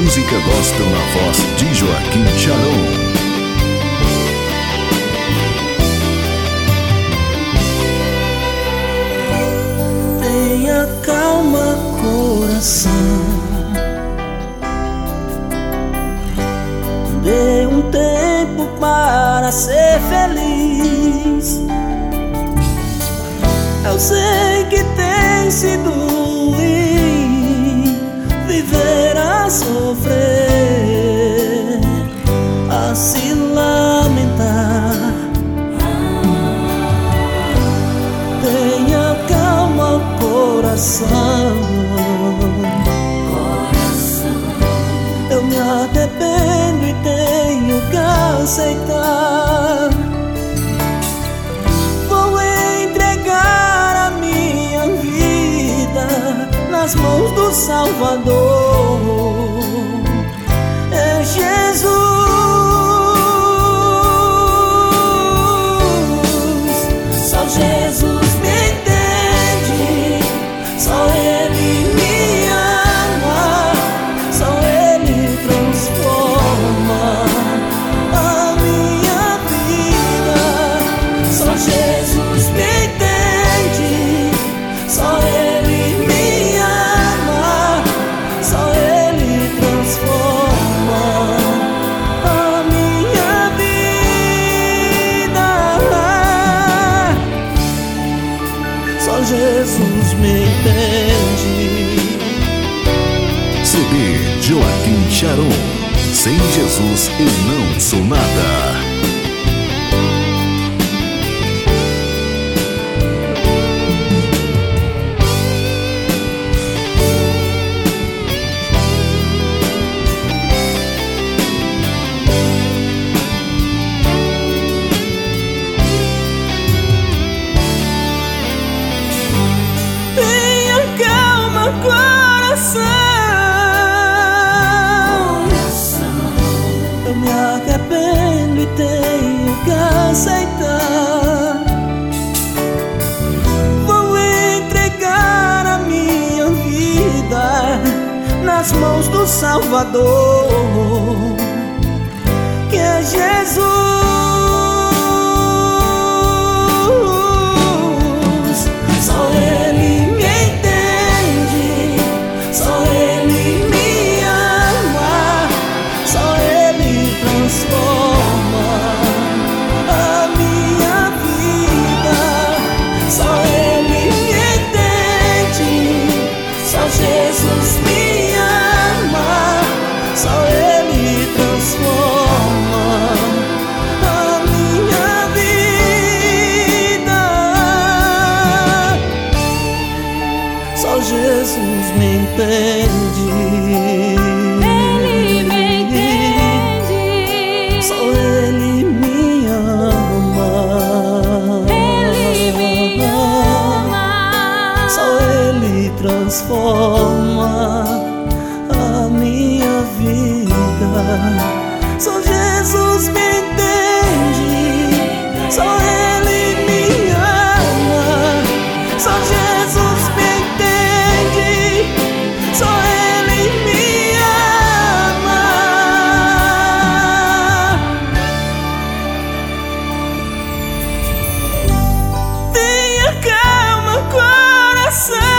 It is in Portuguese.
Música gospel na voz de Joaquim Sharon. Tenha calma, coração. Dê um tempo para ser feliz. Eu sei que tem sido ruim viver a sofrer, a se lamentar. Tenha calma, coração. Eu me arrependo e tenho que aceitar. Vou entregar a minha vida nas mãos do Salvador. É Jesus. Só Jesus me entende. Só Ele me ama. Só Ele transforma a minha vida. Só Jesus me entende. Só Ele me ama. Só Ele transforma a minha vida. Só Jesus me entende. CD Joaquim Sharon. Sem Jesus eu não sou nada. Tenha calma, coração. Eu me arrependo e tenho que aceitar. Vou entregar a minha vida nas mãos do Salvador, que é Jesus. Só Ele me entende. Só Ele me ama. Só Ele transforma a minha vida. Só Ele me entende. Só Jesus me ama. Só Ele transforma a minha vida. Só Jesus me entende. Ele me entende. Só Ele me ama. Ele me ama. Só Ele transforma a minha vida. Só Jesus me entende. Só Ele me ama. Só Jesus me entende. Só Ele me ama. Tenha calma, coração.